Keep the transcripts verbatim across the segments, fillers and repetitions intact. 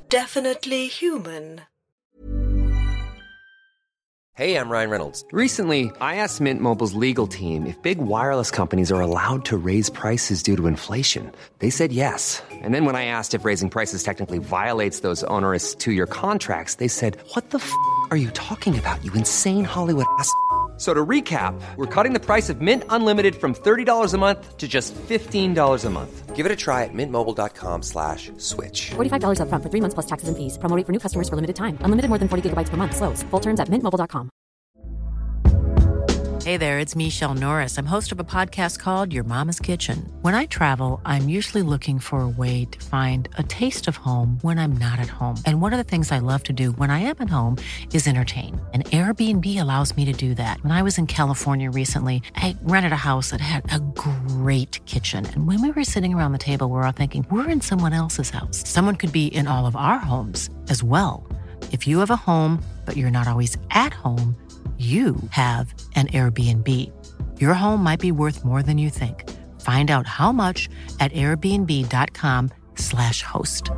definitely human. Hey, I'm Ryan Reynolds. Recently, I asked Mint Mobile's legal team if big wireless companies are allowed to raise prices due to inflation. They said yes. And then when I asked if raising prices technically violates those onerous two-year contracts, they said, what the f*** are you talking about, you insane Hollywood ass f- So to recap, we're cutting the price of Mint Unlimited from thirty dollars a month to just fifteen dollars a month. Give it a try at mintmobile.com slash switch. forty-five dollars up front for three months plus taxes and fees. Promo rate for new customers for limited time. Unlimited more than forty gigabytes per month. Slows full terms at mint mobile dot com. Hey there, it's Michelle Norris. I'm host of a podcast called Your Mama's Kitchen. When I travel, I'm usually looking for a way to find a taste of home when I'm not at home. And one of the things I love to do when I am at home is entertain. And Airbnb allows me to do that. When I was in California recently, I rented a house that had a great kitchen. And when we were sitting around the table, we were all thinking, we're in someone else's house. Someone could be in all of our homes as well. If you have a home, but you're not always at home, you have an Airbnb. Your home might be worth more than you think. Find out how much at airbnb.com slash host.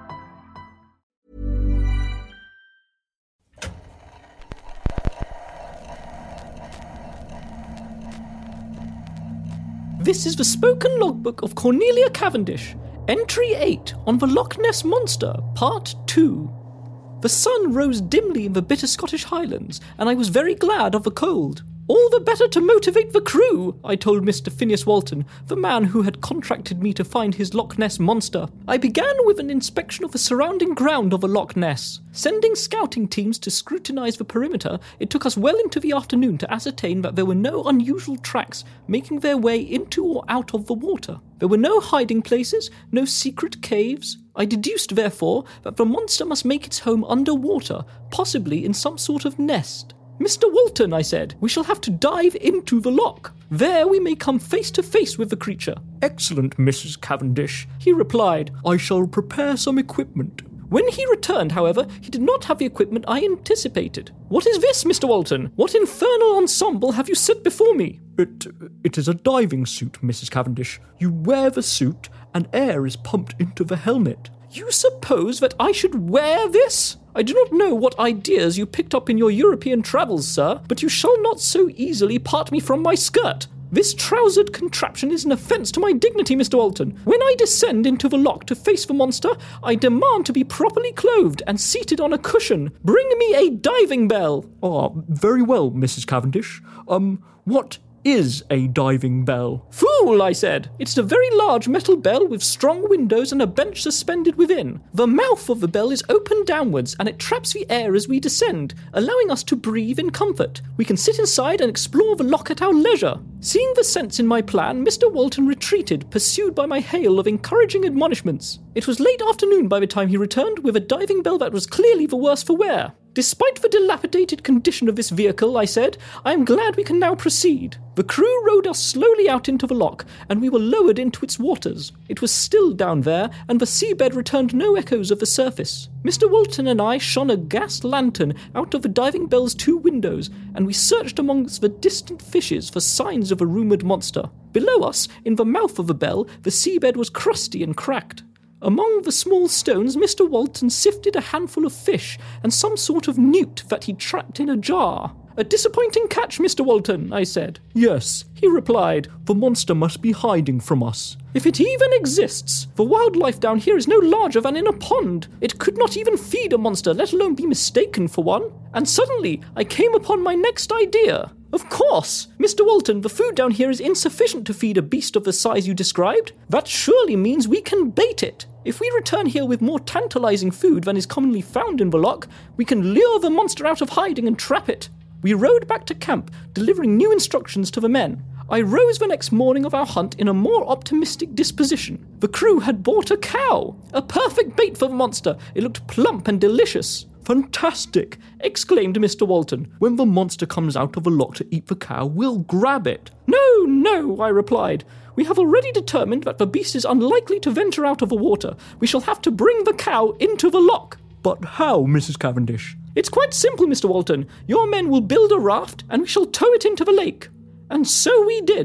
This is the spoken logbook of Cornelia Cavendish, Entry eight on the Loch Ness Monster, Part two. The sun rose dimly in the bitter Scottish Highlands, and I was very glad of the cold. All the better to motivate the crew, I told Mister Phineas Walton, the man who had contracted me to find his Loch Ness Monster. I began with an inspection of the surrounding ground of the Loch Ness. Sending scouting teams to scrutinise the perimeter, it took us well into the afternoon to ascertain that there were no unusual tracks making their way into or out of the water. There were no hiding places, no secret caves. I deduced, therefore, that the monster must make its home underwater, possibly in some sort of nest. Mister Walton, I said, we shall have to dive into the loch. There we may come face to face with the creature. Excellent, Missus Cavendish, he replied. I shall prepare some equipment. When he returned, however, he did not have the equipment I anticipated. What is this, Mister Walton? What infernal ensemble have you set before me? It, it is a diving suit, Missus Cavendish. You wear the suit, and air is pumped into the helmet. You suppose that I should wear this? I do not know what ideas you picked up in your European travels, sir, but you shall not so easily part me from my skirt. This trousered contraption is an offence to my dignity, Mister Walton. When I descend into the loch to face the monster, I demand to be properly clothed and seated on a cushion. Bring me a diving bell. Ah, very well, Missus Cavendish. Um, what is a diving bell? Fool, I said. It's a very large metal bell with strong windows and a bench suspended within. The mouth of the bell is open downwards, and it traps the air as we descend, allowing us to breathe in comfort. We can sit inside and explore the loch at our leisure. Seeing the sense in my plan, Mister Walton retreated, pursued by my hail of encouraging admonishments. It was late afternoon by the time he returned, with a diving bell that was clearly the worse for wear. Despite the dilapidated condition of this vehicle, I said, I am glad we can now proceed. The crew rowed us slowly out into the loch, and we were lowered into its waters. It was still down there, and the seabed returned no echoes of the surface. Mister Walton and I shone a gas lantern out of the diving bell's two windows, and we searched amongst the distant fishes for signs of a rumoured monster. Below us, in the mouth of the bell, the seabed was crusty and cracked. Among the small stones, Mister Walton sifted a handful of fish and some sort of newt that he trapped in a jar. A disappointing catch, Mister Walton, I said. Yes, he replied. The monster must be hiding from us. If it even exists, the wildlife down here is no larger than in a pond. It could not even feed a monster, let alone be mistaken for one. And suddenly, I came upon my next idea. Of course! Mister Walton, the food down here is insufficient to feed a beast of the size you described. That surely means we can bait it. If we return here with more tantalizing food than is commonly found in the loch, we can lure the monster out of hiding and trap it. We rode back to camp, delivering new instructions to the men. I rose the next morning of our hunt in a more optimistic disposition. The crew had bought a cow, a perfect bait for the monster. It looked plump and delicious. Fantastic! Exclaimed Mister Walton. When the monster comes out of the loch to eat the cow, we'll grab it. No, no, I replied. We have already determined that the beast is unlikely to venture out of the water. We shall have to bring the cow into the loch. But how, Missus Cavendish? It's quite simple, Mister Walton. Your men will build a raft, and we shall tow it into the lake. And so we did.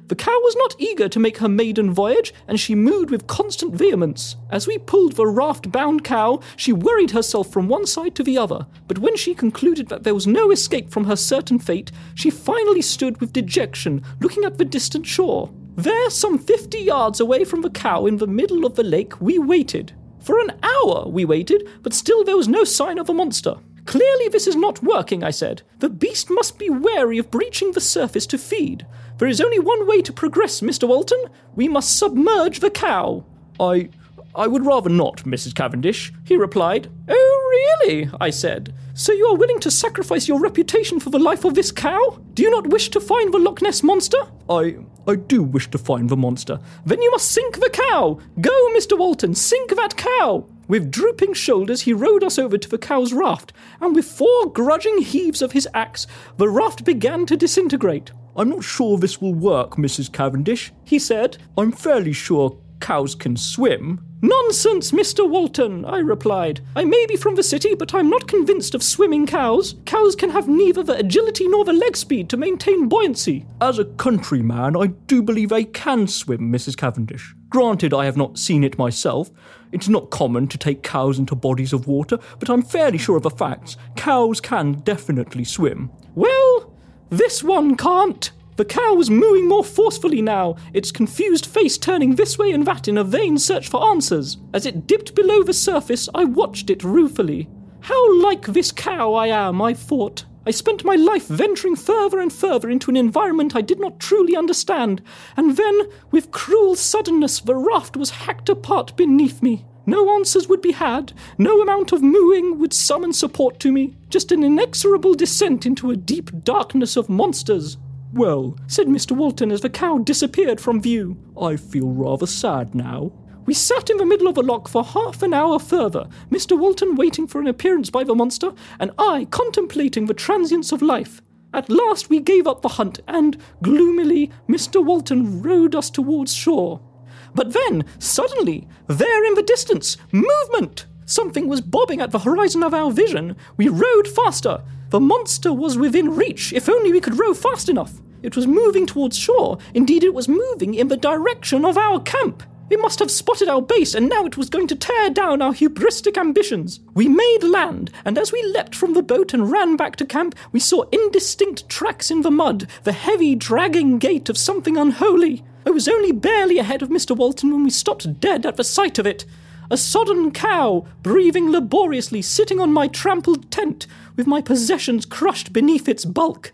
The cow was not eager to make her maiden voyage, and she mooed with constant vehemence. As we pulled the raft-bound cow, she worried herself from one side to the other, but when she concluded that there was no escape from her certain fate, she finally stood with dejection, looking at the distant shore. There, some fifty yards away from the cow in the middle of the lake, we waited. For an hour we waited, but still there was no sign of a monster. Clearly this is not working, I said. The beast must be wary of breaching the surface to feed. There is only one way to progress, Mister Walton. We must submerge the cow. I... I would rather not, Missus Cavendish, he replied. Oh, really? I said. So you are willing to sacrifice your reputation for the life of this cow? Do you not wish to find the Loch Ness Monster? I... I do wish to find the monster. Then you must sink the cow. Go, Mister Walton, sink that cow. With drooping shoulders, he rowed us over to the cow's raft, and with four grudging heaves of his axe, the raft began to disintegrate. I'm not sure this will work, Missus Cavendish, he said. I'm fairly sure cows can swim. Nonsense, Mister Walton, I replied. I may be from the city, but I'm not convinced of swimming cows. Cows can have neither the agility nor the leg speed to maintain buoyancy. As a countryman, I do believe they can swim, Missus Cavendish. Granted, I have not seen it myself. It's not common to take cows into bodies of water, but I'm fairly sure of the facts. Cows can definitely swim. Well, this one can't. The cow was mooing more forcefully now, its confused face turning this way and that in a vain search for answers. As it dipped below the surface, I watched it ruefully. How like this cow I am, I thought. I spent my life venturing further and further into an environment I did not truly understand, and then, with cruel suddenness, the raft was hacked apart beneath me. No answers would be had, no amount of mooing would summon support to me, just an inexorable descent into a deep darkness of monsters. Well, said Mister Walton as the cow disappeared from view, I feel rather sad now. We sat in the middle of the loch for half an hour further, Mister Walton waiting for an appearance by the monster, and I contemplating the transience of life. At last we gave up the hunt, and, gloomily, Mister Walton rowed us towards shore. But then, suddenly, there in the distance, movement! Something was bobbing at the horizon of our vision. We rowed faster. The monster was within reach, if only we could row fast enough. It was moving towards shore. Indeed, it was moving in the direction of our camp. It must have spotted our base, and now it was going to tear down our hubristic ambitions. We made land, and as we leapt from the boat and ran back to camp, we saw indistinct tracks in the mud, the heavy, dragging gait of something unholy. I was only barely ahead of Mister Walton when we stopped dead at the sight of it. A sodden cow, breathing laboriously, sitting on my trampled tent, with my possessions crushed beneath its bulk.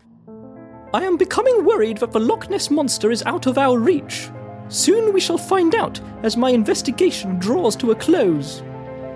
I am becoming worried that the Loch Ness Monster is out of our reach. Soon we shall find out as my investigation draws to a close.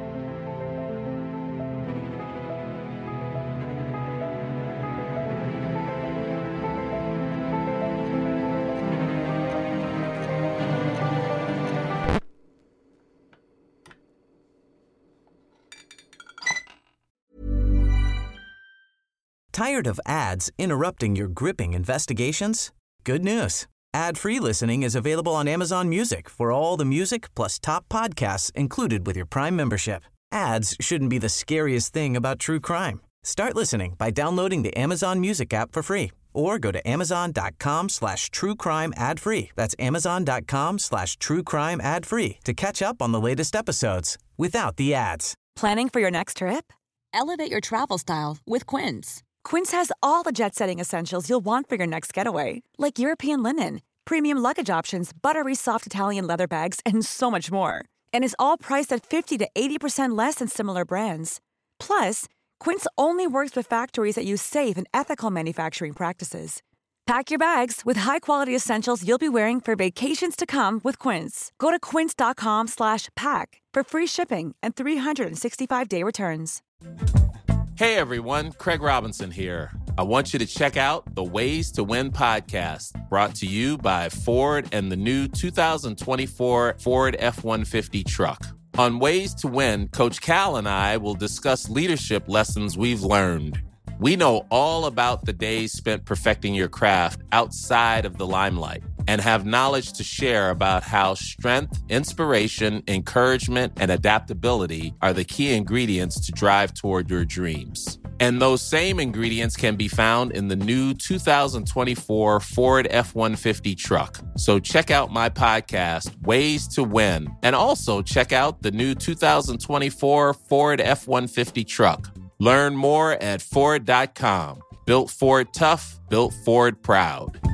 Tired of ads interrupting your gripping investigations? Good news. Ad-free listening is available on Amazon Music for all the music plus top podcasts included with your Prime membership. Ads shouldn't be the scariest thing about true crime. Start listening by downloading the Amazon Music app for free or go to amazon.com slash true crime ad free. That's amazon.com slash true crime ad free to catch up on the latest episodes without the ads. Planning for your next trip? Elevate your travel style with Quince. Quince has all the jet-setting essentials you'll want for your next getaway, like European linen, premium luggage options, buttery soft Italian leather bags, and so much more. And is all priced at fifty to eighty percent less than similar brands. Plus, Quince only works with factories that use safe and ethical manufacturing practices. Pack your bags with high-quality essentials you'll be wearing for vacations to come with Quince. Go to quince.com slash pack for free shipping and three sixty-five day returns. Hey everyone, Craig Robinson here. I want you to check out the Ways to Win podcast, brought to you by Ford and the new two thousand twenty-four Ford F one fifty truck. On Ways to Win, Coach Cal and I will discuss leadership lessons we've learned. We know all about the days spent perfecting your craft outside of the limelight and have knowledge to share about how strength, inspiration, encouragement, and adaptability are the key ingredients to drive toward your dreams. And those same ingredients can be found in the new two thousand twenty-four Ford F one fifty truck. So check out my podcast, Ways to Win, and also check out the new two thousand twenty-four Ford F one fifty truck. Learn more at Ford dot com. Built Ford tough, built Ford proud.